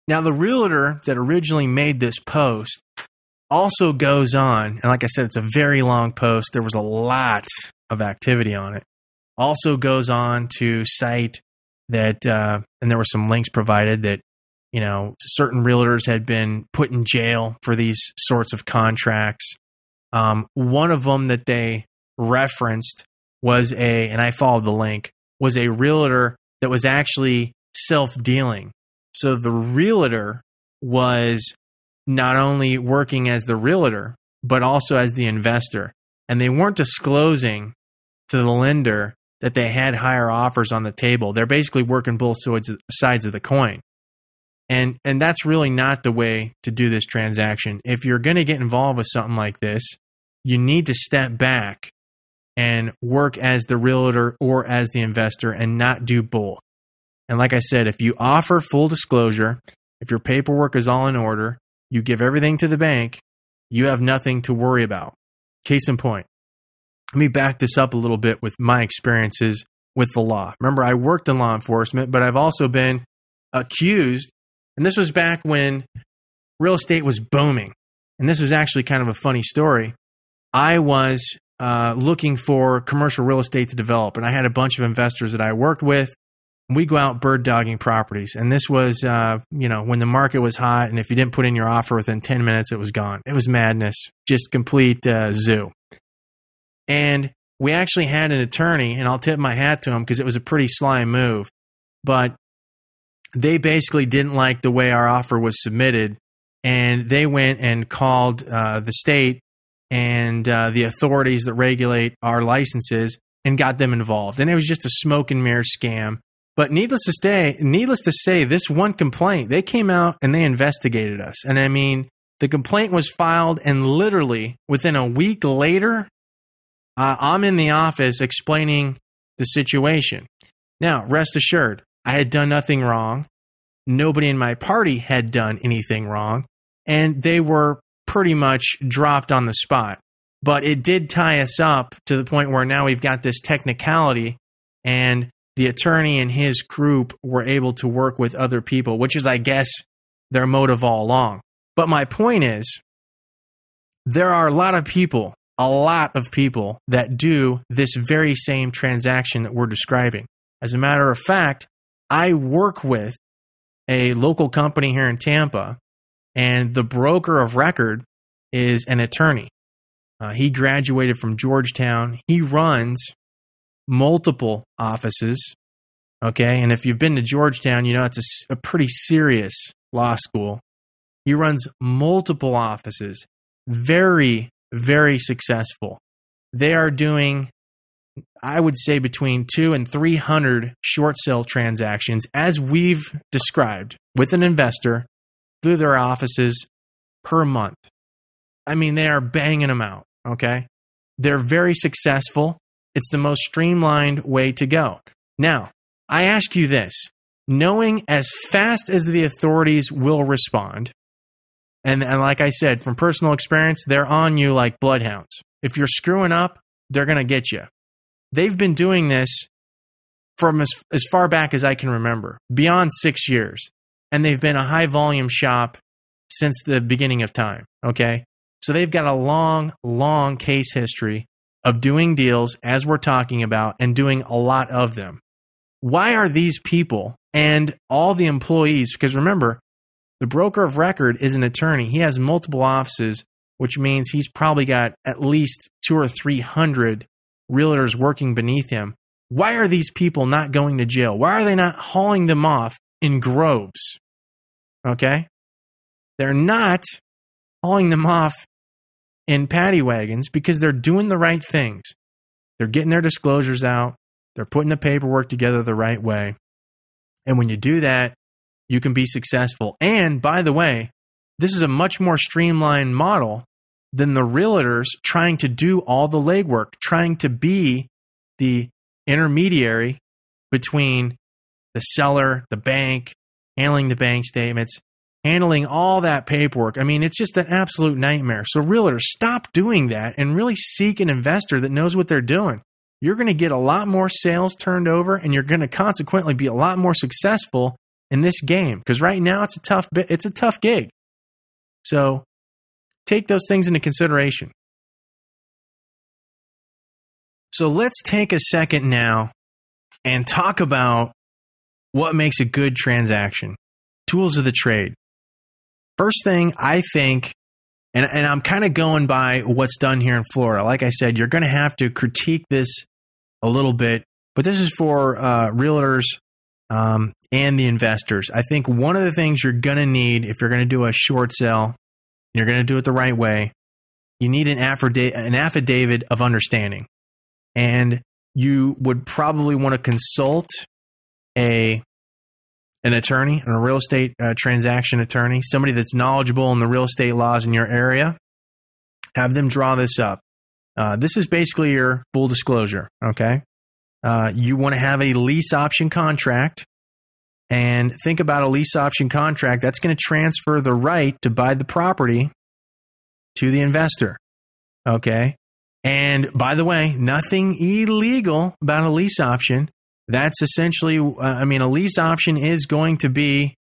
Now, the realtor that originally made this post also goes on, and like I said, it's a very long post. There was a lot of activity on it. Also goes on to cite that, and there were some links provided that, certain realtors had been put in jail for these sorts of contracts. One of them that they referenced was and I followed the link, was a realtor that was actually self-dealing. So the realtor was not only working as the realtor, but also as the investor. And they weren't disclosing to the lender that they had higher offers on the table. They're basically working both sides of the coin. And that's really not the way to do this transaction. If you're going to get involved with something like this, you need to step back and work as the realtor or as the investor and not do both. And like I said, if you offer full disclosure, if your paperwork is all in order, you give everything to the bank, you have nothing to worry about. Case in point. Let me back this up a little bit with my experiences with the law. Remember, I worked in law enforcement, but I've also been accused, and this was back when real estate was booming. And this was actually kind of a funny story. I was looking for commercial real estate to develop, and I had a bunch of investors that I worked with. We go out bird dogging properties. And this was, when the market was hot, and if you didn't put in your offer within 10 minutes, it was gone. It was madness, just complete zoo. And we actually had an attorney, and I'll tip my hat to him because it was a pretty sly move. But they basically didn't like the way our offer was submitted, and they went and called the state and the authorities that regulate our licenses and got them involved. And it was just a smoke and mirror scam. But needless to say, this one complaint, they came out and they investigated us. And I mean, the complaint was filed, and literally within a week later, I'm in the office explaining the situation. Now, rest assured, I had done nothing wrong. Nobody in my party had done anything wrong. And they were pretty much dropped on the spot. But it did tie us up to the point where now we've got this technicality, and the attorney and his group were able to work with other people, which is, I guess, their motive all along. But my point is, there are a lot of people that do this very same transaction that we're describing. As a matter of fact, I work with a local company here in Tampa, and the broker of record is an attorney. He graduated from Georgetown. He runs multiple offices, okay? And if you've been to Georgetown, it's a pretty serious law school. He runs multiple offices, very, very successful. They are doing, I would say, between 200 and 300 short sale transactions, as we've described, with an investor through their offices per month. I mean, they are banging them out, okay? They're very successful. It's the most streamlined way to go. Now, I ask you this, knowing as fast as the authorities will respond, and like I said, from personal experience, they're on you like bloodhounds. If you're screwing up, they're going to get you. They've been doing this from as far back as I can remember, beyond 6 years. And they've been a high volume shop since the beginning of time, okay? So they've got a long, long case history of doing deals, as we're talking about, and doing a lot of them. Why are these people and all the employees, because remember, the broker of record is an attorney. He has multiple offices, which means he's probably got at least 200 or 300 realtors working beneath him. Why are these people not going to jail? Why are they not hauling them off in groves? Okay? They're not hauling them off in paddy wagons because they're doing the right things. They're getting their disclosures out. They're putting the paperwork together the right way. And when you do that, you can be successful. And by the way, this is a much more streamlined model than the realtors trying to do all the legwork, trying to be the intermediary between the seller, the bank, handling the bank statements, handling all that paperwork. I mean, it's just an absolute nightmare. So realtors, stop doing that and really seek an investor that knows what they're doing. You're going to get a lot more sales turned over, and you're going to consequently be a lot more successful in this game, because right now it's a tough gig. So take those things into consideration. So let's take a second now and talk about what makes a good transaction. Tools of the trade. First thing, I think, and I'm kind of going by what's done here in Florida. Like I said, you're going to have to critique this a little bit, but this is for realtors and the investors. I think one of the things you're going to need if you're going to do a short sale, you're going to do it the right way, you need an affidavit of understanding. And you would probably want to consult an attorney, a real estate transaction attorney, somebody that's knowledgeable in the real estate laws in your area. Have them draw this up. This is basically your full disclosure, okay? You want to have a lease option contract. And think about a lease option contract. That's going to transfer the right to buy the property to the investor, okay? And by the way, nothing illegal about a lease option. That's essentially, a lease option is going to be,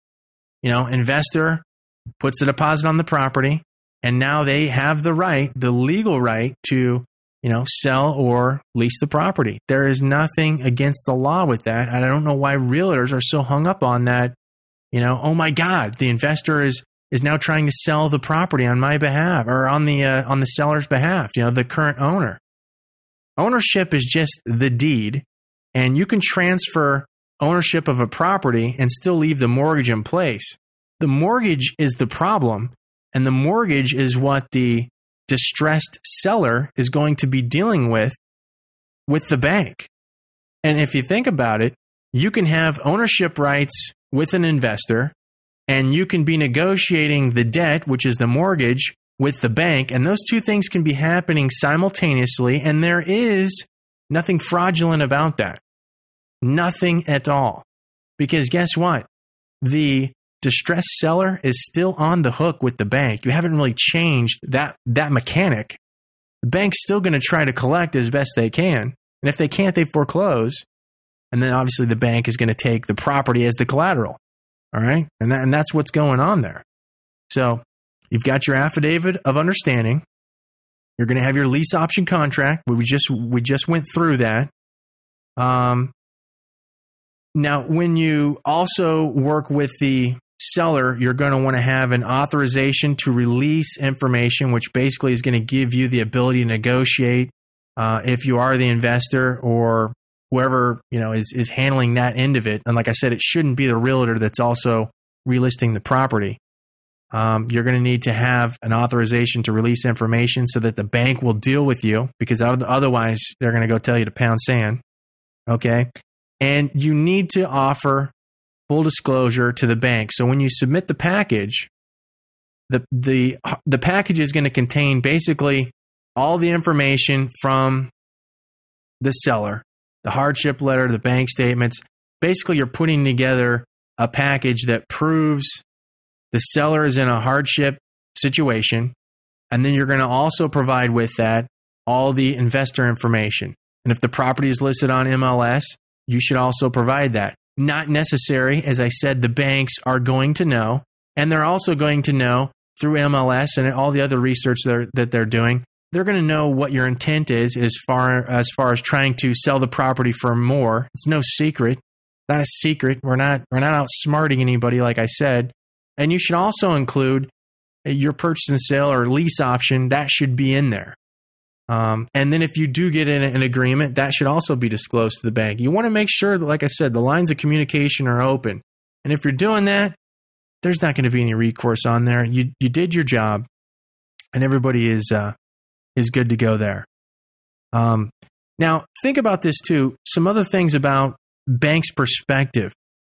investor puts a deposit on the property, and now they have the right, the legal right to, sell or lease the property. There is nothing against the law with that. I don't know why realtors are so hung up on that. Oh my God, the investor is now trying to sell the property on my behalf or on the seller's behalf, the current owner. Ownership is just the deed, and you can transfer ownership of a property and still leave the mortgage in place. The mortgage is the problem, and the mortgage is what the distressed seller is going to be dealing with the bank. And if you think about it, you can have ownership rights with an investor, and you can be negotiating the debt, which is the mortgage, with the bank. And those two things can be happening simultaneously. And there is nothing fraudulent about that. Nothing at all. Because guess what? The distressed seller is still on the hook with the bank. You haven't really changed that mechanic. The bank's still going to try to collect as best they can. And if they can't, they foreclose. And then obviously the bank is going to take the property as the collateral. All right. And that's what's going on there. So you've got your affidavit of understanding. You're going to have your lease option contract. We just went through that. Now, when you also work with the seller, you're going to want to have an authorization to release information, which basically is going to give you the ability to negotiate if you are the investor or whoever is handling that end of it. And like I said, it shouldn't be the realtor that's also relisting the property. You're going to need to have an authorization to release information so that the bank will deal with you, because otherwise they're going to go tell you to pound sand. Okay. And you need to offer full disclosure to the bank. So when you submit the package, the package is going to contain basically all the information from the seller, the hardship letter, the bank statements. Basically, you're putting together a package that proves the seller is in a hardship situation. And then you're going to also provide with that all the investor information. And if the property is listed on MLS, you should also provide that. Not necessary. As I said, the banks are going to know, and they're also going to know through MLS and all the other research that they're doing. They're going to know what your intent is as far as trying to sell the property for more. It's no secret. Not a secret. We're not outsmarting anybody, like I said. And you should also include your purchase and sale or lease option. That should be in there. And then if you do get an agreement, that should also be disclosed to the bank. You want to make sure that, like I said, the lines of communication are open. And if you're doing that, there's not going to be any recourse on there. You did your job, and everybody is good to go there. Now, think about this too. Some other things about banks' perspective.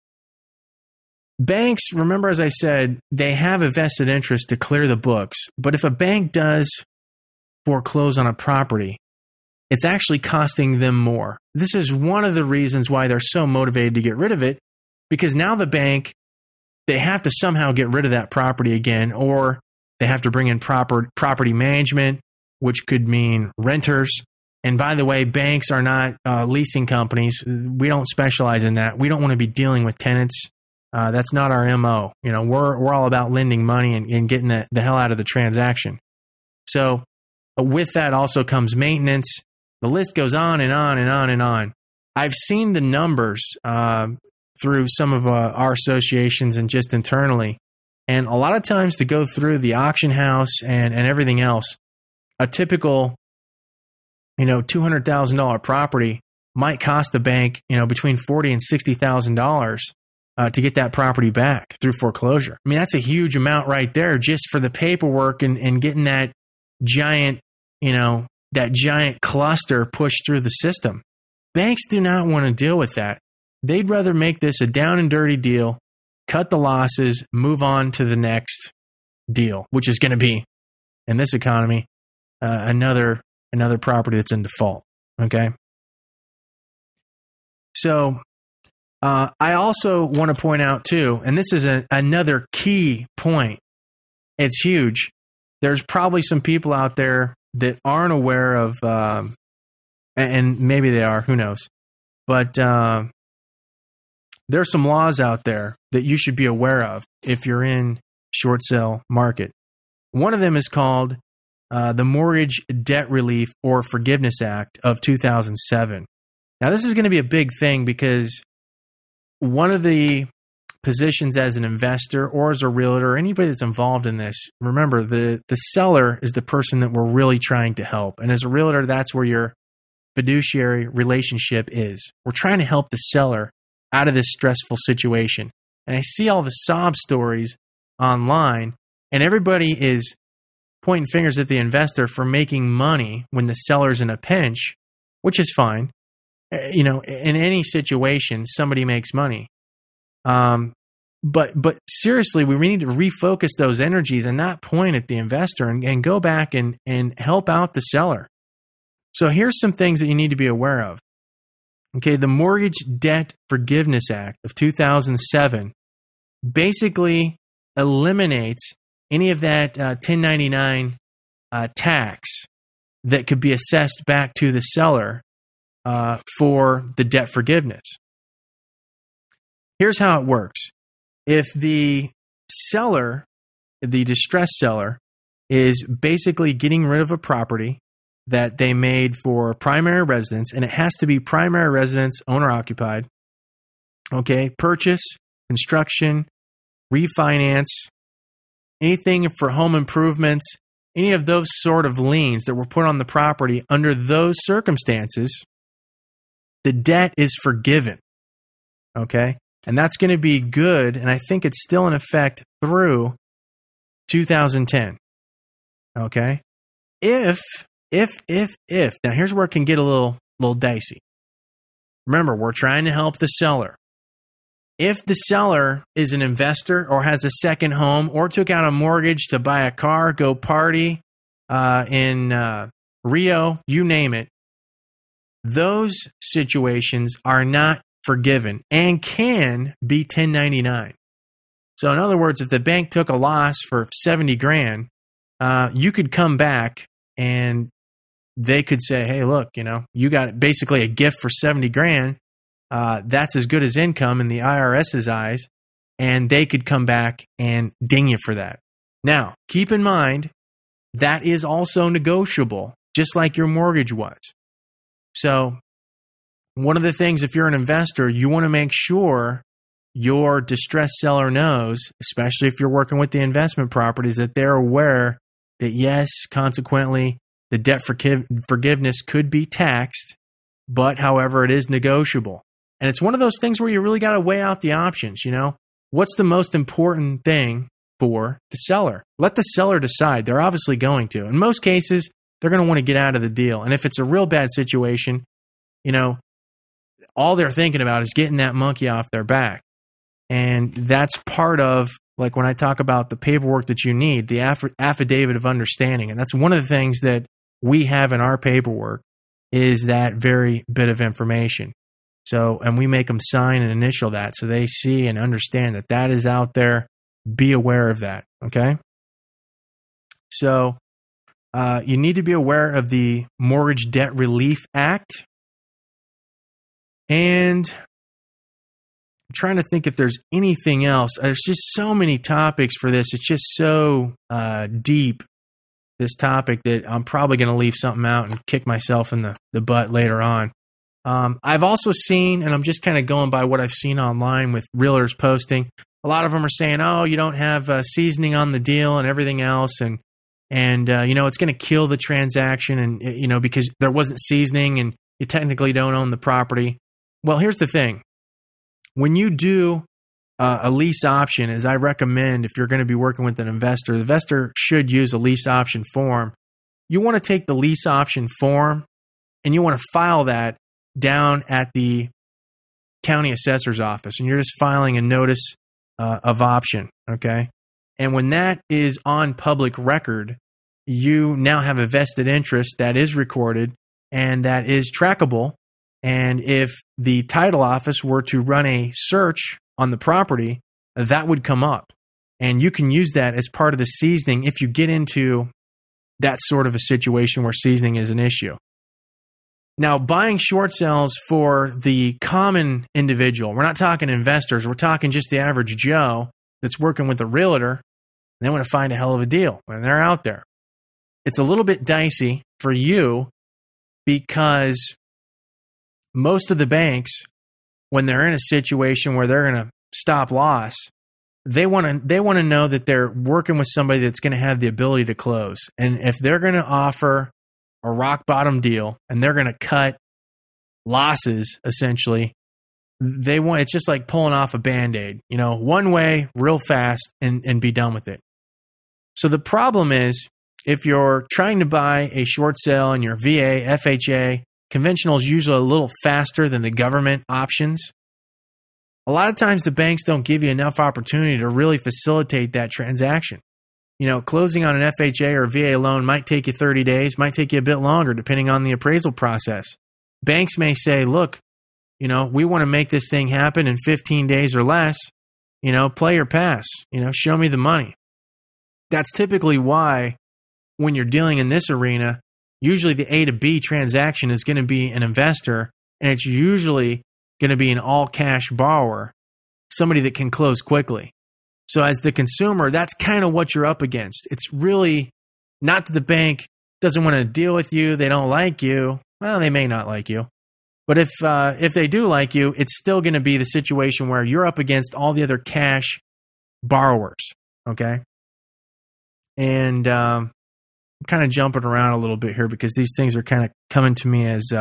Banks, remember, as I said, they have a vested interest to clear the books. But if a bank does foreclose on a property, it's actually costing them more. This is one of the reasons why they're so motivated to get rid of it, because now the bank, they have to somehow get rid of that property again, or they have to bring in property management, which could mean renters. And by the way, banks are not leasing companies. We don't specialize in that. We don't want to be dealing with tenants. That's not our MO. We're all about lending money and getting the hell out of the transaction. So with that also comes maintenance. The list goes on and on and on and on. I've seen the numbers through some of our associations and just internally. And a lot of times to go through the auction house and everything else, a typical, $200,000 property might cost the bank, between $40,000 and $60,000 to get that property back through foreclosure. I mean, that's a huge amount right there just for the paperwork and getting that giant, that giant cluster pushed through the system. Banks do not want to deal with that. They'd rather make this a down and dirty deal, cut the losses, move on to the next deal, which is going to be, in this economy, another property that's in default. Okay. So I also want to point out too, and this is another key point. It's huge. There's probably some people out there that aren't aware of, and maybe they are, who knows? But there's some laws out there that you should be aware of if you're in short sale market. One of them is called the Mortgage Debt Relief or Forgiveness Act of 2007. Now, this is going to be a big thing because one of the positions as an investor or as a realtor, anybody that's involved in this, remember, the seller is the person that we're really trying to help. And as a realtor, that's where your fiduciary relationship is. We're trying to help the seller out of this stressful situation. And I see all the sob stories online, and everybody is pointing fingers at the investor for making money when the seller's in a pinch, which is fine. In any situation, somebody makes money. But seriously, we need to refocus those energies and not point at the investor and go back and help out the seller. So here's some things that you need to be aware of. Okay, the Mortgage Debt Forgiveness Act of 2007 basically eliminates any of that 1099 tax that could be assessed back to the seller for the debt forgiveness. Here's how it works. If the seller, the distressed seller, is basically getting rid of a property that they made for primary residence, and it has to be primary residence, owner-occupied, okay, purchase, construction, refinance, anything for home improvements, any of those sort of liens that were put on the property under those circumstances, the debt is forgiven, okay? And that's going to be good, and I think it's still in effect through 2010, okay? If, now here's where it can get a little dicey. Remember, we're trying to help the seller. If the seller is an investor or has a second home or took out a mortgage to buy a car, go party in Rio, you name it, those situations are not forgiven and can be 1099. So in other words, if the bank took a loss for $70,000, you could come back and they could say, hey, look, you got basically a gift for $70,000. That's as good as income in the IRS's eyes, and they could come back and ding you for that. Now, keep in mind, that is also negotiable, just like your mortgage was. So one of the things, if you're an investor, you want to make sure your distressed seller knows, especially if you're working with the investment properties, that they're aware that, yes, consequently, the debt forgiveness could be taxed, but however, it is negotiable. And it's one of those things where you really got to weigh out the options, What's the most important thing for the seller? Let the seller decide. They're obviously going to. In most cases, they're going to want to get out of the deal. And if it's a real bad situation, all they're thinking about is getting that monkey off their back. And that's part of, like when I talk about the paperwork that you need, the affidavit of understanding. And that's one of the things that we have in our paperwork is that very bit of information. So, and we make them sign and initial that so they see and understand that that is out there. Be aware of that, okay? So, you need to be aware of the Mortgage Debt Relief Act. And trying to think if there's anything else. There's just so many topics for this. It's just so deep, this topic, that I'm probably going to leave something out and kick myself in the butt later on. I've also seen, and I'm just kind of going by what I've seen online with realtors posting, a lot of them are saying, oh, you don't have seasoning on the deal and everything else, and it's going to kill the transaction, and because there wasn't seasoning and you technically don't own the property. Well, here's the thing. When you do a lease option, as I recommend, if you're going to be working with an investor, the investor should use a lease option form. You want to take the lease option form and you want to file that down at the county assessor's office, and you're just filing a notice of option, okay? And when that is on public record, you now have a vested interest that is recorded and that is trackable. And if the title office were to run a search on the property, that would come up. And you can use that as part of the seasoning if you get into that sort of a situation where seasoning is an issue. Now, buying short sales for the common individual, we're not talking investors, we're talking just the average Joe that's working with a realtor, and they want to find a hell of a deal, and they're out there. It's a little bit dicey for you because most of the banks, when they're in a situation where they're going to stop loss, they want to know that they're working with somebody that's going to have the ability to close. And if they're going to offer a rock bottom deal and they're going to cut losses, essentially, it's just like pulling off a Band-Aid, one way, real fast, and be done with it. So the problem is, if you're trying to buy a short sale and your VA, FHA, conventional is usually a little faster than the government options. A lot of times the banks don't give you enough opportunity to really facilitate that transaction. Closing on an FHA or VA loan might take you 30 days, might take you a bit longer depending on the appraisal process. Banks may say, look, we want to make this thing happen in 15 days or less, play or pass, show me the money. That's typically why when you're dealing in this arena, usually the A to B transaction is going to be an investor, and it's usually going to be an all-cash borrower, somebody that can close quickly. So as the consumer, that's kind of what you're up against. It's really not that the bank doesn't want to deal with you, they don't like you. Well, they may not like you. But if they do like you, it's still going to be the situation where you're up against all the other cash borrowers, okay? And I'm kind of jumping around a little bit here because these things are kind of coming to me as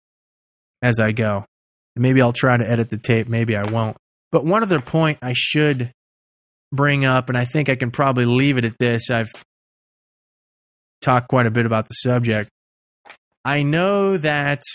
I go. Maybe I'll try to edit the tape, maybe I won't. But one other point I should bring up, and I think I can probably leave it at this. I've talked quite a bit about the subject. I know that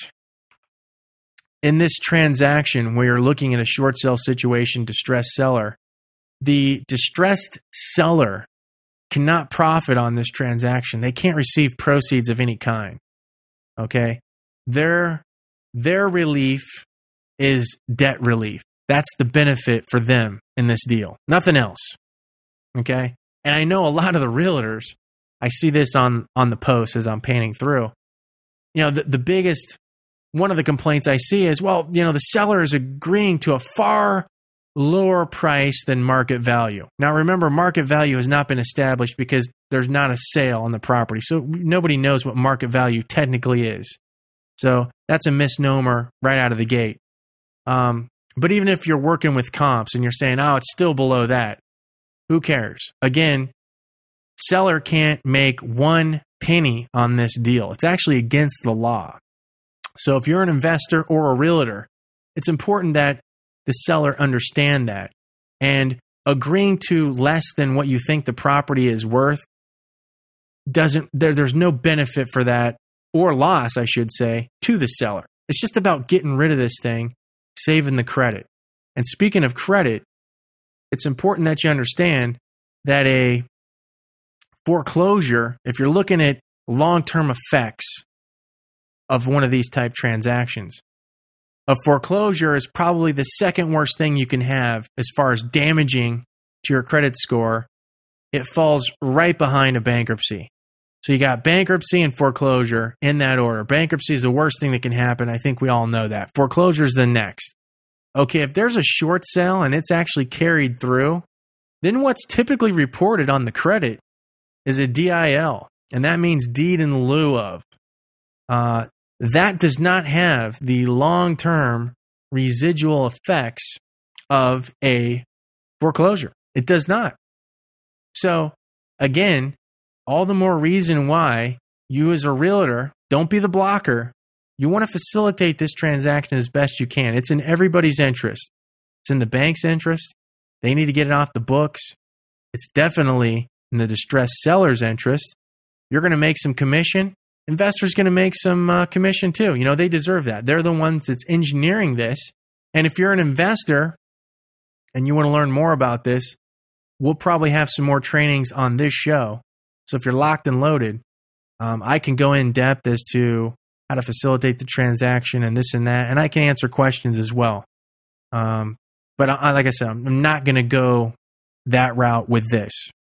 in this transaction where you're looking at a short sale situation, distressed seller, the distressed seller cannot profit on this transaction. They can't receive proceeds of any kind. Okay? Their relief is debt relief. That's the benefit for them in this deal. Nothing else. Okay? And I know a lot of the realtors, I see this on the post as I'm panning through. The biggest, one of the complaints I see is, the seller is agreeing to a far lower price than market value. Now, remember, market value has not been established because there's not a sale on the property. So nobody knows what market value technically is. So that's a misnomer right out of the gate. But even if you're working with comps and you're saying, oh, it's still below that, who cares? Again, seller can't make 1 penny on this deal. It's actually against the law. So if you're an investor or a realtor, it's important that the seller understand that. And agreeing to less than what you think the property is worth there's no benefit for that, or loss, I should say, to the seller. It's just about getting rid of this thing, saving the credit. And speaking of credit, it's important that you understand that a foreclosure, if you're looking at long-term effects of one of these type transactions, a foreclosure is probably the second worst thing you can have as far as damaging to your credit score. It falls right behind a bankruptcy. So you got bankruptcy and foreclosure in that order. Bankruptcy is the worst thing that can happen. I think we all know that. Foreclosure is the next. Okay, if there's a short sale and it's actually carried through, then what's typically reported on the credit is a DIL, and that means deed in lieu of. That does not have the long-term residual effects of a foreclosure. It does not. So, again, all the more reason why you as a realtor, don't be the blocker. You want to facilitate this transaction as best you can. It's in everybody's interest. It's in the bank's interest. They need to get it off the books. It's definitely in the distressed seller's interest. You're going to make some commission. Investors going to make some commission too. You know, they deserve that. They're the ones that's engineering this. And if you're an investor and you want to learn more about this, we'll probably have some more trainings on this show. So if you're locked and loaded, I can go in depth as to how to facilitate the transaction and this and that, and I can answer questions as well. But like I said, I'm not going to go that route with this.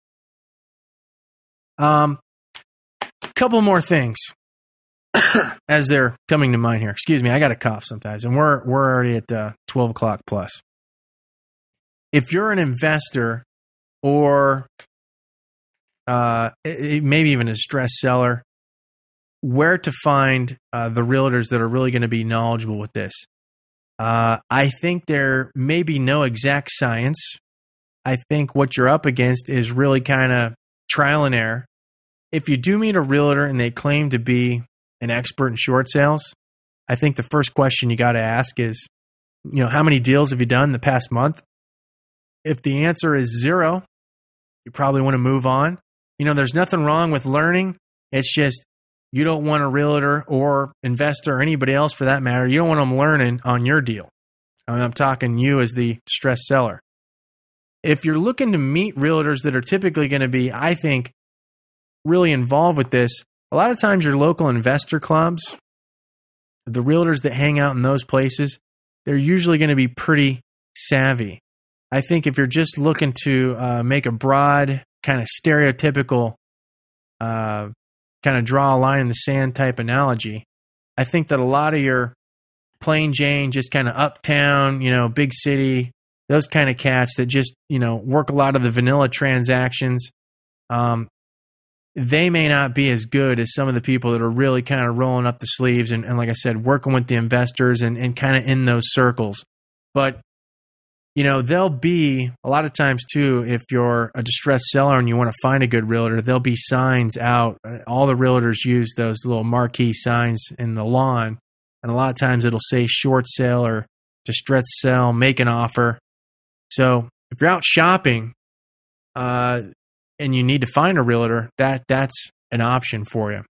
Couple more things as they're coming to mind here. Excuse me, I got a cough sometimes, and we're already at 12 o'clock plus. If you're an investor or maybe even a distressed seller, where to find the realtors that are really going to be knowledgeable with this? I think there may be no exact science. I think what you're up against is really kind of trial and error. If you do meet a realtor and they claim to be an expert in short sales, I think the first question you got to ask is, you know, how many deals have you done in the past month? If the answer is 0, you probably want to move on. You know, there's nothing wrong with learning. It's just you don't want a realtor or investor or anybody else for that matter. You don't want them learning on your deal. I mean, I'm talking you as the distressed seller. If you're looking to meet realtors that are typically going to be, I think, really involved with this, a lot of times your local investor clubs, the realtors that hang out in those places, they're usually going to be pretty savvy. I think if you're just looking to make a broad, kind of stereotypical, kind of draw a line in the sand type analogy, I think that a lot of your plain Jane, just kind of uptown, you know, big city, those kind of cats that just, you know, work a lot of the vanilla transactions, they may not be as good as some of the people that are really kind of rolling up the sleeves and like I said, working with the investors and kind of in those circles. But, you know, there'll be a lot of times too, if you're a distressed seller and you want to find a good realtor, there'll be signs out. All the realtors use those little marquee signs in the lawn. And a lot of times it'll say short sale or distressed sale, make an offer. So if you're out shopping, and you need to find a realtor, that's an option for you.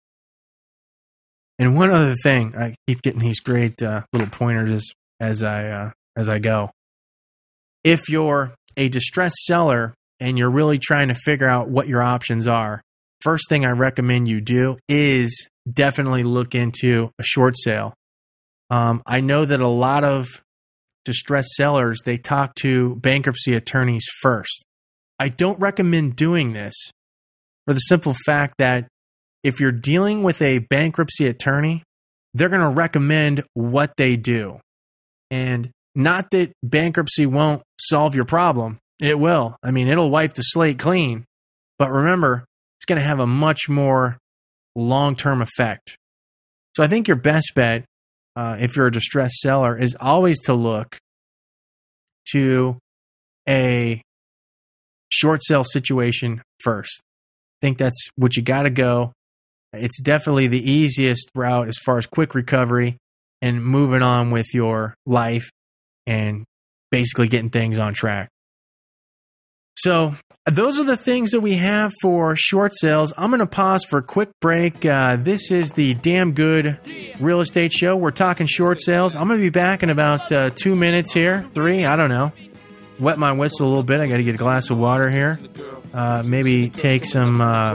And one other thing, I keep getting these great little pointers as I go. If you're a distressed seller and you're really trying to figure out what your options are, first thing I recommend you do is definitely look into a short sale. I know that a lot of distressed sellers, they talk to bankruptcy attorneys first. I don't recommend doing this for the simple fact that if you're dealing with a bankruptcy attorney, they're going to recommend what they do. And not that bankruptcy won't solve your problem. It will. I mean, it'll wipe the slate clean. But remember, it's going to have a much more long-term effect. So I think your best bet, if you're a distressed seller, is always to look to a short sale situation first. I think that's what you got to go. It's definitely the easiest route as far as quick recovery and moving on with your life and basically getting things on track. So those are the things that we have for short sales. I'm going to pause for a quick break. This is the Damn Good Real Estate Show. We're talking short sales. I'm going to be back in about 2 minutes here. 3, I don't know. Wet my whistle a little bit. I got to get a glass of water here. Maybe take some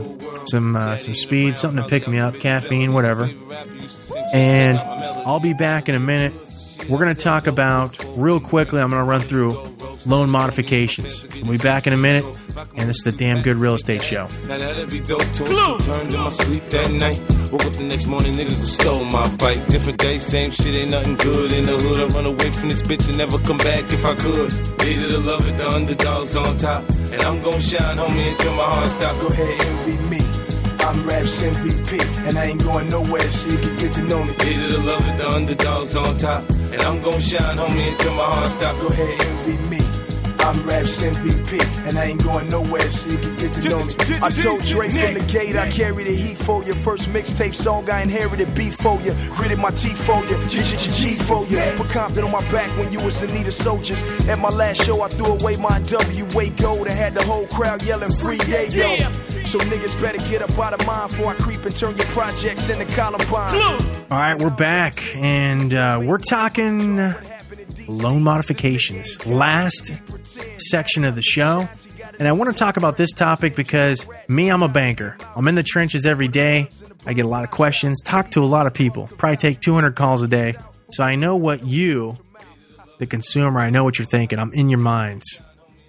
speed, something to pick me up, caffeine, whatever. And I'll be back in a minute. We're going to talk about, real quickly, I'm going to run through loan modifications. We'll be back in a minute, and this is the Damn Good Real Estate Show. Now that'd be dope. Turned in my sleep that night. Woke up the next morning, niggas have stole my bike. Different day, same shit, ain't nothing good in the hood. I run away from this bitch and never come back if I could. Needed to love it, the underdogs on top. And I'm gon' shine, homie, until my heart stop. Go ahead, envy me. I'm Raps MVP, and I ain't going nowhere, so you can get to know me. Needed to love it, the underdogs on top. And I'm gon' shine, homie, until my heart stop. Go ahead, envy me. I'm Raps MVP, and I ain't going nowhere, so you can get to know me. I told Dre from the gate, I carry the heat for you. First mixtape song, I inherited beef for you. Gritted my teeth for you, G for you. Put Compton on my back when you was in need of soldiers. At my last show, I threw away my WA gold and had the whole crowd yelling free Yayo. So niggas better get up out of mine before I creep and turn your projects into Columbine. All right, we're back, and we're talking loan modifications. Last section of the show. And I want to talk about this topic because I'm a banker. I'm in the trenches every day. I get a lot of questions, talk to a lot of people, probably take 200 calls a day. So I know what you, the consumer, I know what you're thinking. I'm in your minds.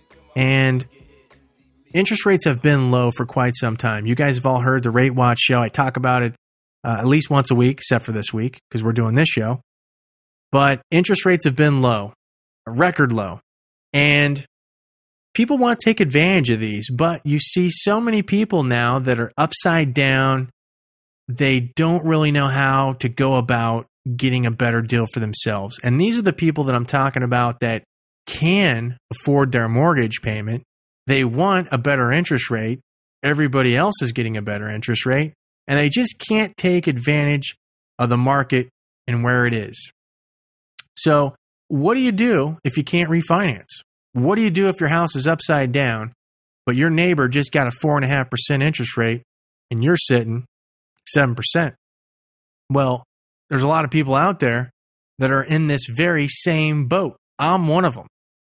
And interest rates have been low for quite some time. You guys have all heard the Rate Watch show. I talk about it at least once a week, except for this week because we're doing this show. But interest rates have been low, a record low. And people want to take advantage of these, but you see so many people now that are upside down. They don't really know how to go about getting a better deal for themselves. And these are the people that I'm talking about that can afford their mortgage payment. They want a better interest rate. Everybody else is getting a better interest rate. And they just can't take advantage of the market and where it is. So what do you do if you can't refinance? What do you do if your house is upside down, but your neighbor just got a 4.5% interest rate and you're sitting 7%? Well, there's a lot of people out there that are in this very same boat. I'm one of them.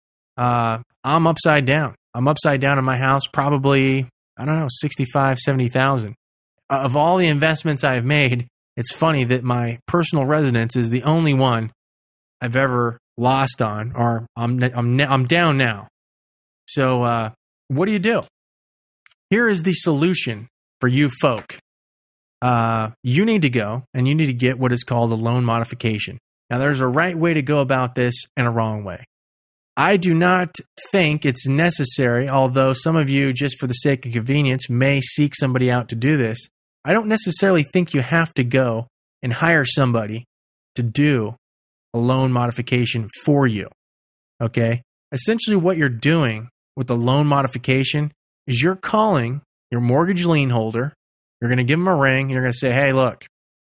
I'm upside down. I'm upside down in my house, probably, I don't know, 65, 70,000. Of all the investments I've made, it's funny that my personal residence is the only one I've ever lost on, or I'm down now. So what do you do? Here is the solution for you folk. You need to go and you need to get what is called a loan modification. Now, there's a right way to go about this and a wrong way. I do not think it's necessary, although some of you, just for the sake of convenience, may seek somebody out to do this. I don't necessarily think you have to go and hire somebody to do a loan modification for you. Okay? Essentially what you're doing with the loan modification is you're calling your mortgage lien holder. You're going to give them a ring. You're going to say, hey, look,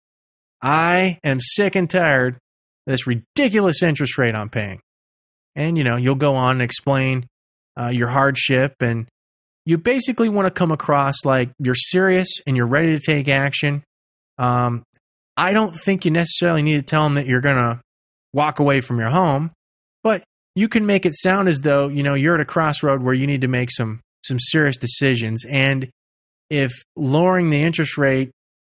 I am sick and tired of this ridiculous interest rate I'm paying. And, you'll go on and explain your hardship. And you basically want to come across like you're serious and you're ready to take action. I don't think you necessarily need to tell them that you're going to walk away from your home, but you can make it sound as though, you're at a crossroad where you need to make some serious decisions. And if lowering the interest rate,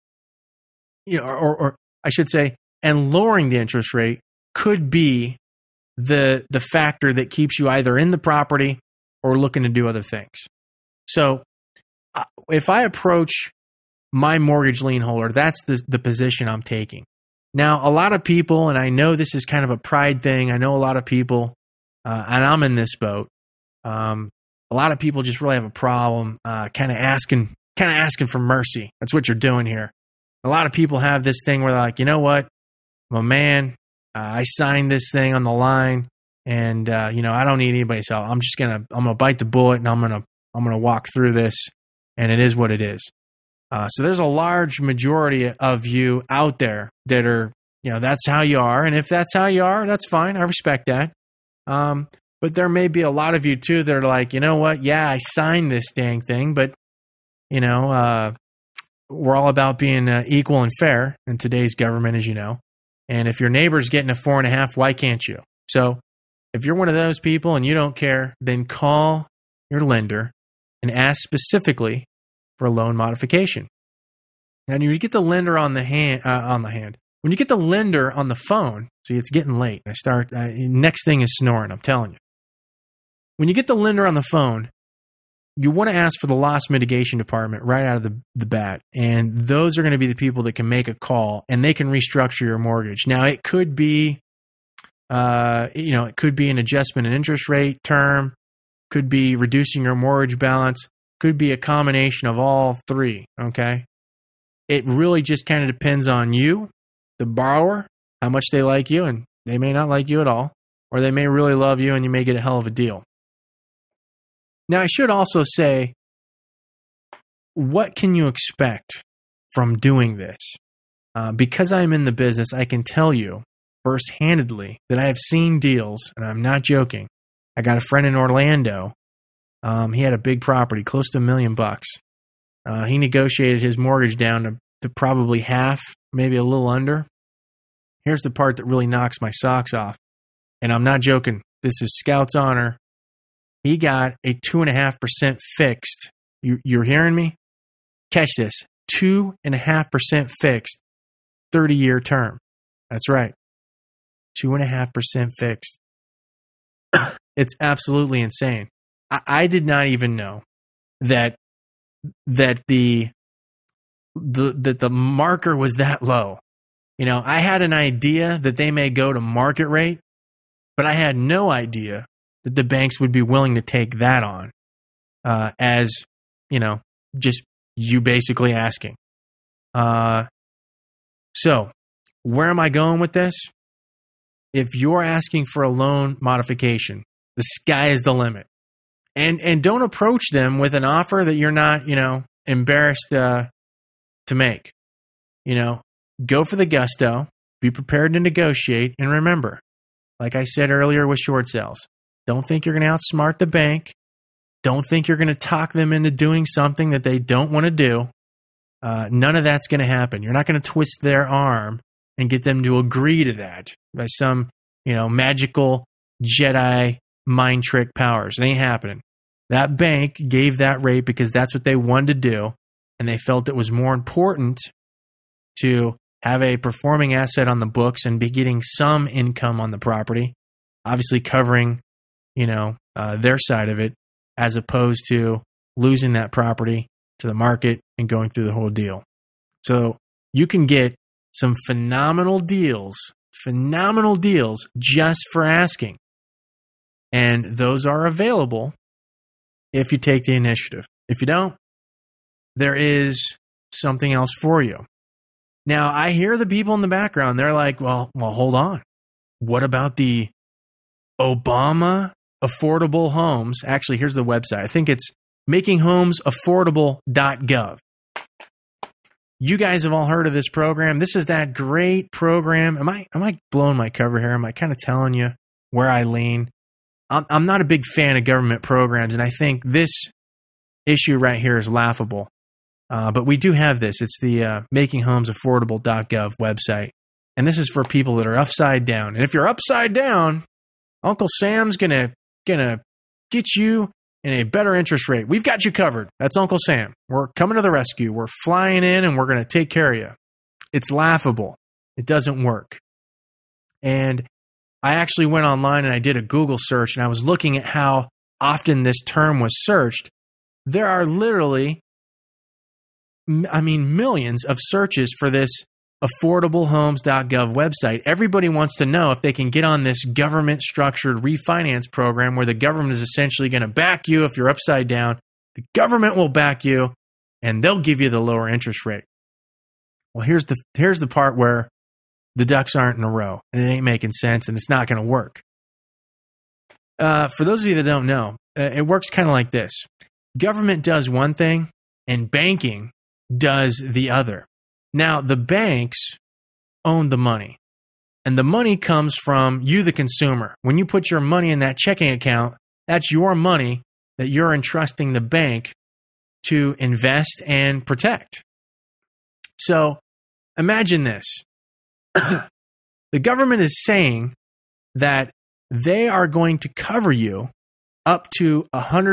or I should say, and lowering the interest rate could be the factor that keeps you either in the property or looking to do other things. So if I approach my mortgage lien holder, that's the position I'm taking. Now, a lot of people, and I know this is kind of a pride thing, I know a lot of people, and I'm in this boat, a lot of people just really have a problem kind of asking for mercy. That's what you're doing here. A lot of people have this thing where they're like, you know what, I'm a man, I signed this thing on the line, and I don't need anybody's help. I'm gonna bite the bullet, and I'm gonna walk through this, and it is what it is. So there's a large majority of you out there that are, that's how you are. And if that's how you are, that's fine. I respect that. But there may be a lot of you too that are like, you know what? Yeah, I signed this dang thing, but we're all about being equal and fair in today's government, as you know. And if your neighbor's getting a 4.5, why can't you? So if you're one of those people and you don't care, then call your lender and ask specifically for a loan modification. Now, when you get the lender on the hand, when you get the lender on the phone, see, it's getting late. Next thing is snoring, I'm telling you. when you get the lender on the phone, you want to ask for the loss mitigation department right out of the bat. And those are going to be the people that can make a call and they can restructure your mortgage. Now, it could be, it could be an adjustment in interest rate term, could be reducing your mortgage balance, could be a combination of all three, okay? It really just kind of depends on you, the borrower, how much they like you, and they may not like you at all, or they may really love you and you may get a hell of a deal. Now, I should also say, what can you expect from doing this? Because I'm in the business, I can tell you first-handedly that I have seen deals, and I'm not joking. I got a friend in Orlando. He had a big property, close to $1 million. He negotiated his mortgage down to probably half, maybe a little under. Here's the part that really knocks my socks off, and I'm not joking. This is Scout's honor. He got a 2.5% fixed. You're hearing me? Catch this. 2.5% fixed, 30-year term. That's right. 2.5% fixed. It's absolutely insane. I did not even know that the marker was that low. I had an idea that they may go to market rate, but I had no idea that the banks would be willing to take that on as, just you basically asking. So where am I going with this? If you're asking for a loan modification, the sky is the limit. And don't approach them with an offer that you're not, embarrassed to make. Go for the gusto, be prepared to negotiate, and remember, like I said earlier with short sales, don't think you're going to outsmart the bank. Don't think you're going to talk them into doing something that they don't want to do. None of that's going to happen. You're not going to twist their arm and get them to agree to that by some, magical Jedi mind trick powers. It ain't happening. That bank gave that rate because that's what they wanted to do, and they felt it was more important to have a performing asset on the books and be getting some income on the property, obviously covering, their side of it, as opposed to losing that property to the market and going through the whole deal. So you can get some phenomenal deals just for asking. And those are available if you take the initiative. If you don't, there is something else for you. Now, I hear the people in the background. They're like, well, hold on. What about the Obama affordable homes? Actually, here's the website. I think it's makinghomesaffordable.gov. You guys have all heard of this program. This is that great program. Am I blowing my cover here? Am I kind of telling you where I lean? I'm not a big fan of government programs, and I think this issue right here is laughable. But we do have this. It's the makinghomesaffordable.gov website. And this is for people that are upside down. And if you're upside down, Uncle Sam's gonna get you in a better interest rate. We've got you covered. That's Uncle Sam. We're coming to the rescue. We're flying in and we're going to take care of you. It's laughable. It doesn't work. And I actually went online and I did a Google search and I was looking at how often this term was searched. There are literally, millions of searches for this affordablehomes.gov website. Everybody wants to know if they can get on this government-structured refinance program where the government is essentially going to back you if you're upside down. The government will back you, and they'll give you the lower interest rate. Well, here's the part where the ducks aren't in a row, and it ain't making sense, and it's not going to work. For those of you that don't know, it works kind of like this. Government does one thing, and banking does the other. Now, the banks own the money, and the money comes from you, the consumer. When you put your money in that checking account, that's your money that you're entrusting the bank to invest and protect. So imagine this. The government is saying that they are going to cover you up to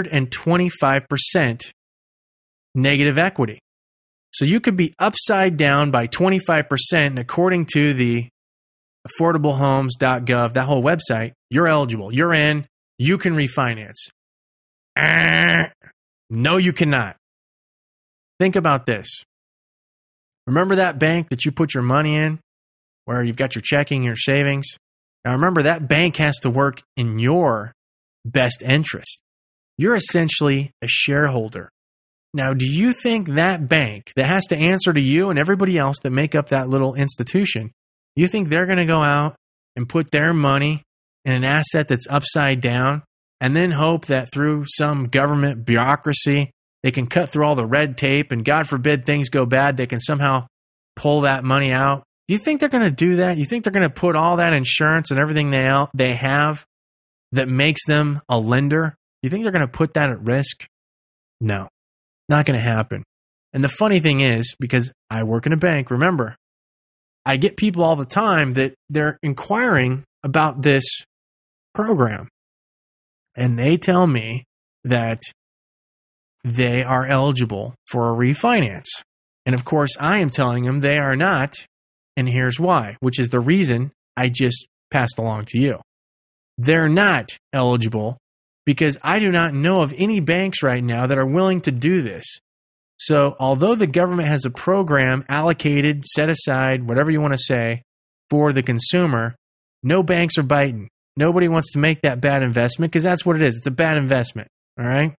125% negative equity. So you could be upside down by 25%, and according to the affordablehomes.gov, that whole website, you're eligible. You're in. You can refinance. No, you cannot. Think about this. Remember that bank that you put your money in, where you've got your checking, your savings? Now remember, that bank has to work in your best interest. You're essentially a shareholder. Now, do you think that bank that has to answer to you and everybody else that make up that little institution, you think they're going to go out and put their money in an asset that's upside down and then hope that through some government bureaucracy, they can cut through all the red tape and God forbid things go bad, they can somehow pull that money out? Do you think they're going to do that? You think they're going to put all that insurance and everything they have that makes them a lender? You think they're going to put that at risk? No, not going to happen. And the funny thing is, because I work in a bank, remember, I get people all the time that they're inquiring about this program. And they tell me that they are eligible for a refinance. And of course, I am telling them they are not. And here's why, which is the reason I just passed along to you. They're not eligible because I do not know of any banks right now that are willing to do this. So although the government has a program allocated, set aside, whatever you want to say, for the consumer, no banks are biting. Nobody wants to make that bad investment because that's what it is. It's a bad investment. All right.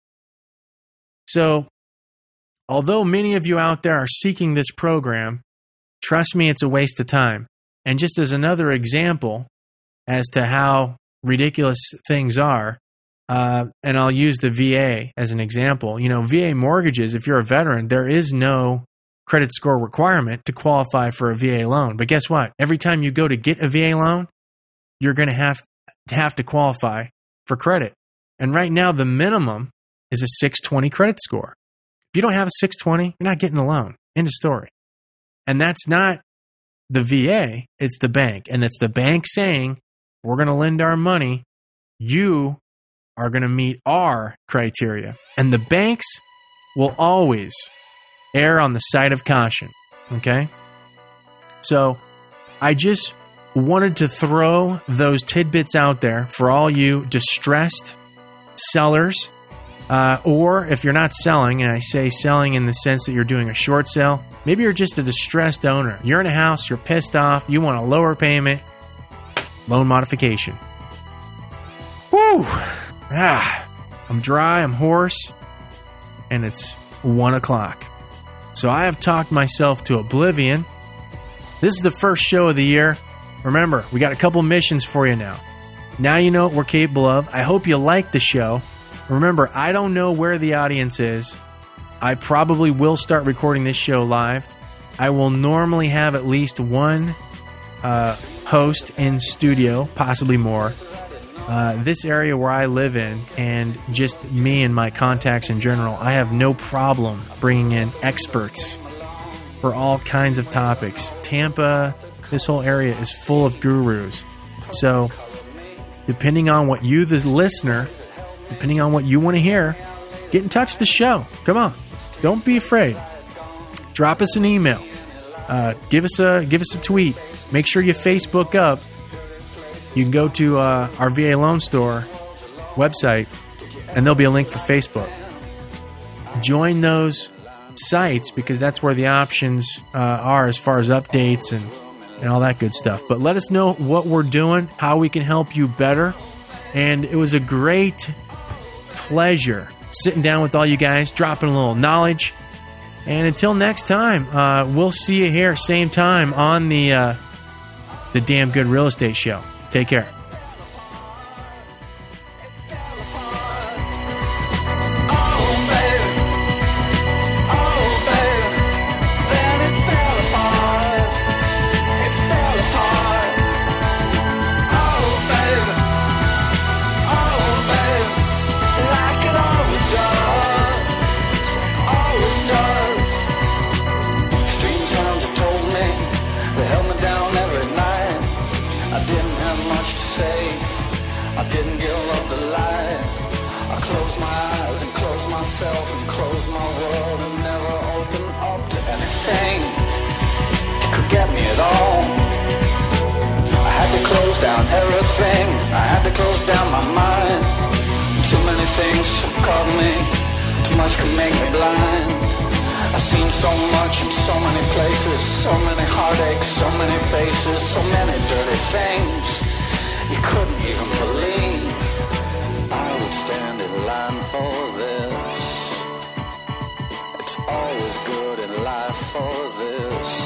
So although many of you out there are seeking this program, trust me, it's a waste of time. And just as another example as to how ridiculous things are, and I'll use the VA as an example. You know, VA mortgages, if you're a veteran, there is no credit score requirement to qualify for a VA loan. But guess what? Every time you go to get a VA loan, you're going to have to qualify for credit. And right now, the minimum is a 620 credit score. If you don't have a 620, you're not getting a loan. End of story. And that's not the VA, it's the bank. And it's the bank saying, we're going to lend our money. You are going to meet our criteria. And the banks will always err on the side of caution. Okay? So I just wanted to throw those tidbits out there for all you distressed sellers. Or if you're not selling, and I say selling in the sense that you're doing a short sale, maybe you're just a distressed owner. You're in a house, you're pissed off, you want a lower payment, loan modification. Woo! I'm dry, I'm hoarse, and it's 1 o'clock. So I have talked myself to oblivion. This is the first show of the year. Remember, we got a couple missions for you now. Now you know what we're capable of. I hope you like the show. Remember, I don't know where the audience is. I probably will start recording this show live. I will normally have at least one host in studio, possibly more. This area where I live in, and just me and my contacts in general, I have no problem bringing in experts for all kinds of topics. Tampa, this whole area is full of gurus. So, depending on what you, the listener, depending on what you want to hear, get in touch with the show. Come on. Don't be afraid. Drop us an email. Give us a tweet. Make sure you Facebook up. You can go to our VA Loan Store website, and there'll be a link for Facebook. Join those sites because that's where the options are as far as updates and all that good stuff. But let us know what we're doing, how we can help you better. And it was a great pleasure sitting down with all you guys, dropping a little knowledge. And until next time, we'll see you here, same time on the Damn Good Real Estate Show. Take care. And close my world and never open up to anything that could get me at all. I had to close down everything. I had to close down my mind. Too many things have caught me. Too much can make me blind. I've seen so much in so many places, so many heartaches, so many faces, so many dirty things you couldn't even believe. I would stand in line for this. It's always good in life for this.